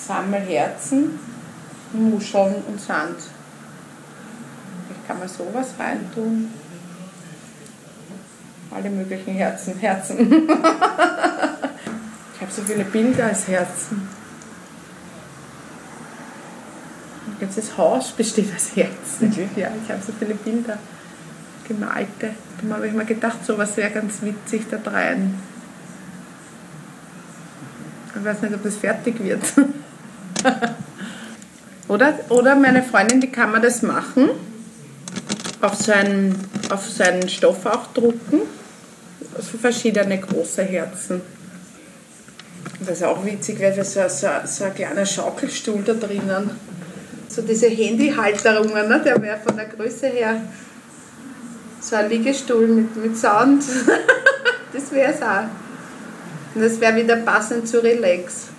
Sammelherzen, Muscheln und Sand. Vielleicht kann man sowas reintun. Alle möglichen Herzen. Ich habe so viele Bilder als Herzen. Ein ganzes Haus besteht aus Herzen. Ja, ich habe so viele Bilder, gemalte. Da habe ich mir gedacht, sowas wäre ganz witzig da rein. Ich weiß nicht, ob das fertig wird. Oder meine Freundin, die kann man das machen, auf so einen Stoff auch drucken, so verschiedene große Herzen. Das ist auch witzig, weil so ein kleiner Schaukelstuhl da drinnen. So diese Handyhalterungen, ne? Der wäre von der Größe her so ein Liegestuhl mit Sound. Das wäre es auch. Und das wäre wieder passend zu Relax.